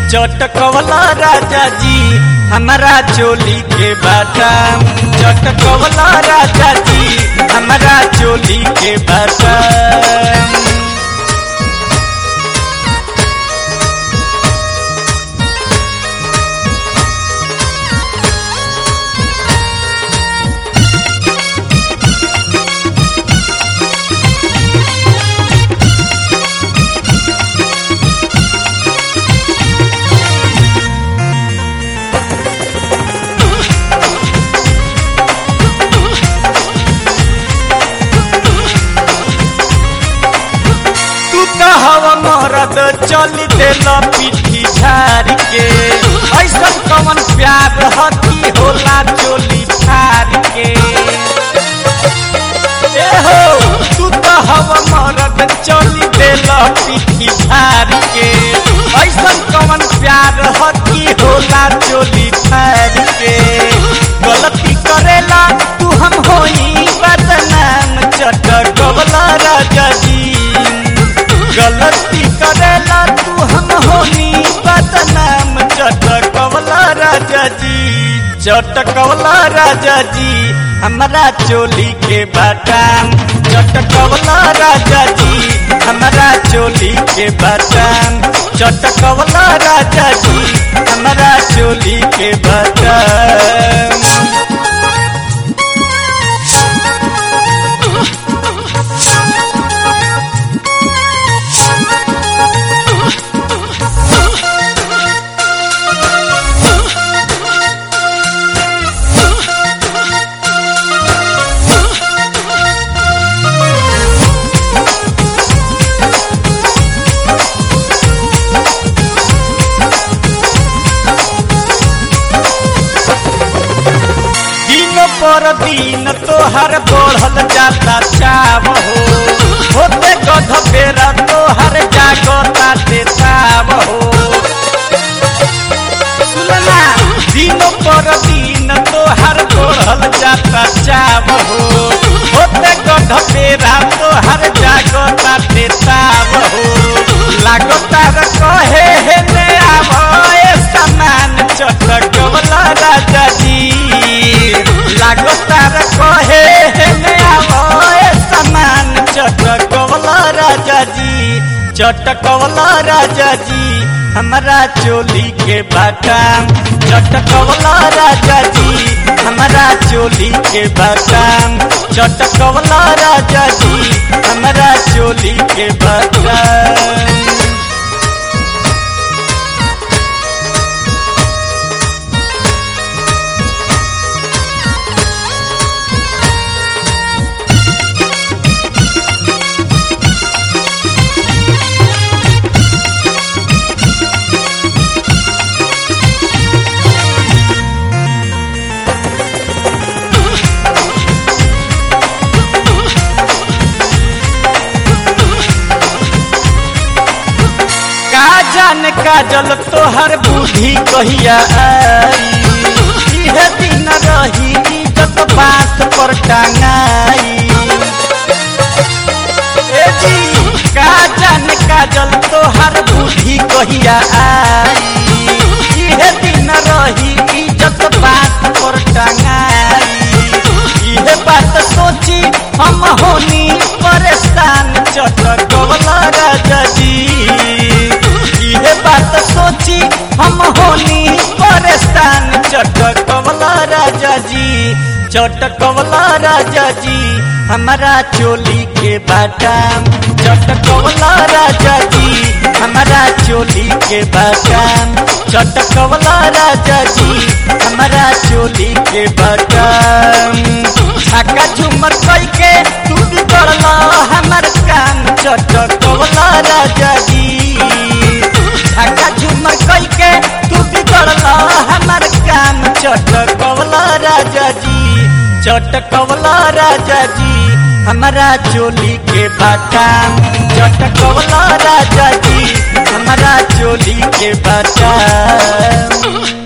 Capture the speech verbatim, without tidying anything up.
चटकवला राजा जी हमारा चोली के बाटाम। चटकवला राजा जी हमारा चोली के बाटाम। हवा मरद चली देला पीठी झाड़ के, ऐसा कवन प्यार हकी होला चोली फाड़ के। ए हो तू तो हवा मरद चली देला पीठी झाड़ के, ऐसा कवन प्यार हकी होला चोली फाड़ के। गलती करेला तू हम होई बदनाम। चटकवला राजा जी गलती करेला तू हम होनी बदनाम। चटकवला राजा जी चटकवला राजा जी हमारा चोली के बाटाम। चटकवला राजा जी हमारा चोली के बाटाम। चटकवला राजा जी हमारा चोली के बाटाम। पर दिन तोहर बढ़ल जाता चाव हो, होते गध बेरा तोहर जागता देताव हो। सुनना दिन पर दिन तोहर बढ़ल जाता चाव हो, होते गध बेरा तोहर जागता देताव हो। लागता कहे हे ने आवए समान। चटकवला राजा जी लागतार कहे हे आवए समान। चटकवला राजा जी चटकवला राजा जी हमारा चोली के बाटाम। चटकवला राजा जी हमारा चोली के बाटाम। चटकवला राजा जी हमारा चोली के बाटाम। जान काजल तोहर बुद्धि कहिया आई, इहे दिन रही इज्जत बात पर टांगाई। ए जी का जान काजल तोहर बुद्धि कहिया आई, इहे दिन रही इज्जत बात पर टांगाई। इहे बात सोची हम होनी परेशान। चटकवला राजा जी ये बात सोची हम होनी परेशान। चटकवला राजा जी चटकवला राजा जी हमारा चोली के बाटाम। चटकवला राजा जी हमारा चोली के बाटाम। चटकवला राजा जी हमारा चोली के बाटाम। छक्का झूमर कई के तू बिगड़ला हमार काम। चटकवला राजा जी छक्का झूमर कई के तू बिगड़ला हमार काम। चटकवला राजा जी चटकवला राजा जी हमारा चोली के बाटाम। चटकवला राजा जी हमारा चोली के बाटाम।